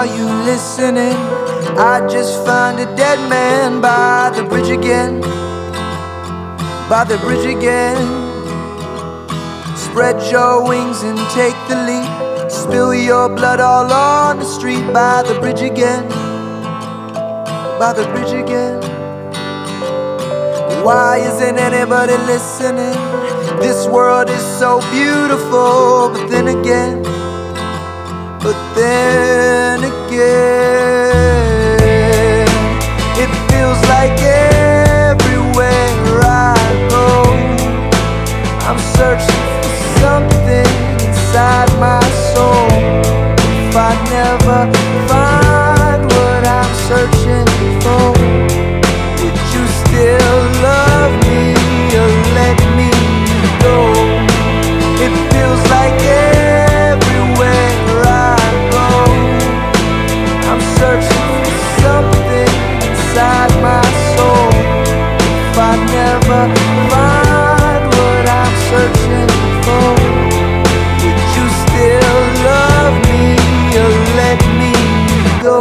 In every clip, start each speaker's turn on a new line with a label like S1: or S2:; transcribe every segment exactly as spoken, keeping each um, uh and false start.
S1: are you listening? I just found a dead man by the bridge again, by the bridge again. Spread your wings and take the leap. Spill your blood all on the street by the bridge again, by the bridge again. Why isn't anybody listening? This world is so beautiful, but then again, but then again, it feels like everywhere I go, I'm searching for something inside my soul. If I never find what I'm searching for, would you still love me or let me go? It feels like everywhere I go, I'm searching for something inside my soul. If I never find what I'm searching for, would you still love me or let me go?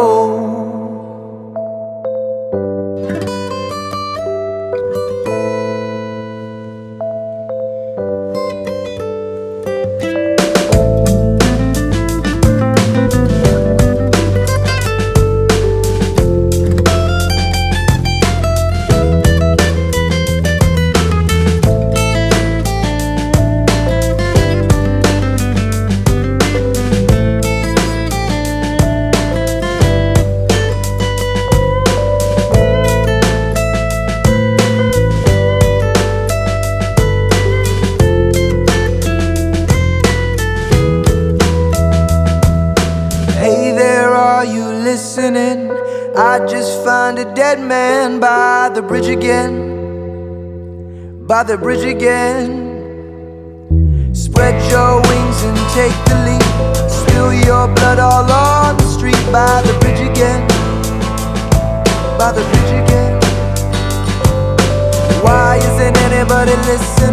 S1: Are you listening? I just found a dead man by the bridge again, by the bridge again. Spread your wings and take the leap. Spill your blood all on the street by the bridge again, by the bridge again. Why isn't anybody listening?